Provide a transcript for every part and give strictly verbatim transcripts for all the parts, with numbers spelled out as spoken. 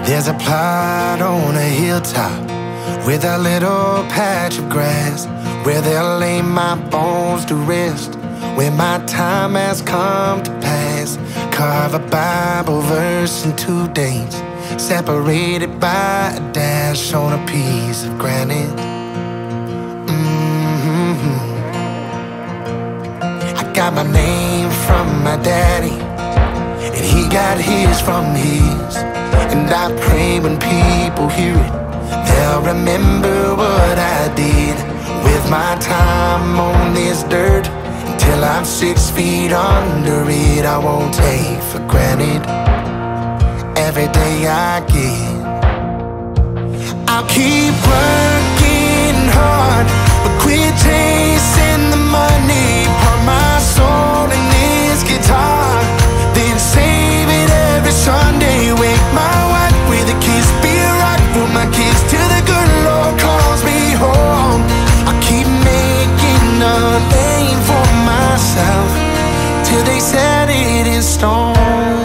There's a plot on a hilltop with a little patch of grass where they'll lay my bones to rest when my time has come to pass. Carve a Bible verse in two days, separated by a dash on a piece of granite. Mm-hmm. I got my name from my daddy, and he got his from his. And I pray when people hear it, they'll remember what I did with my time on this dirt. Until I'm six feet under it, I won't take for granted every day I get. I'll keep working hard, but quit chasing the money. Pour my soul in this guitar, then save it every Sunday. Wake my wife with a kiss, be a rock for my kids till the good Lord calls me home. I keep making a name for myself till they set it in stone.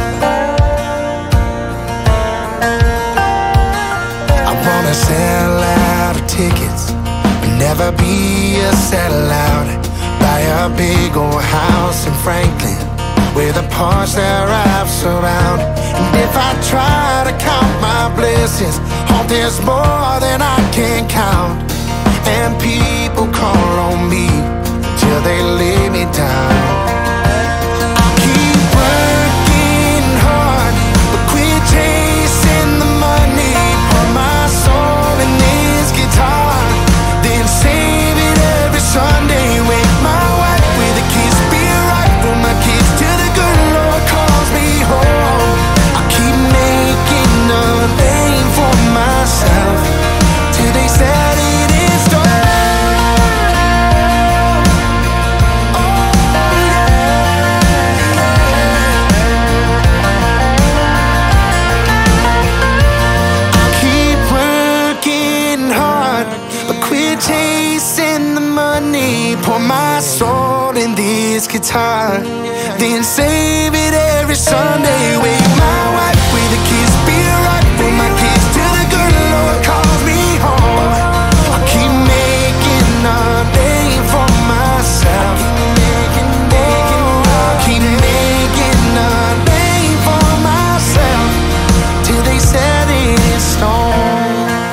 I wanna sell out of tickets, but never be a sellout. Buy a big old house in Franklin with a Porsche that wraps around. And if I try to count my blessings, hope there's more than I can count. And people call on me till they lay me down. I'll keep working hard, but quit chasing the money. Pour my soul in this guitar, then save it every Sunday. Wake my wife with a kiss, be a rock for my kids till the good Lord calls me home. I keep making a name for myself till they set it in stone. Chasing the money, pour my soul in this guitar, then save it every Sunday. Wake my wife with a kiss, be a rock for my kids till the good Lord calls me home. I keep making a name for myself. Oh, keep making a name for myself till they set it in stone.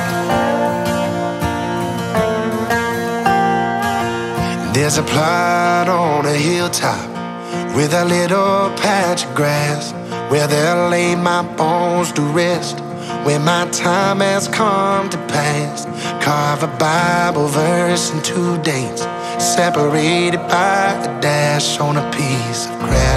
There's a plot on a hilltop with a little patch of grass where they'll lay my bones to rest when my time has come to pass. Carve a Bible verse in two dates, separated by a dash on a piece of grass.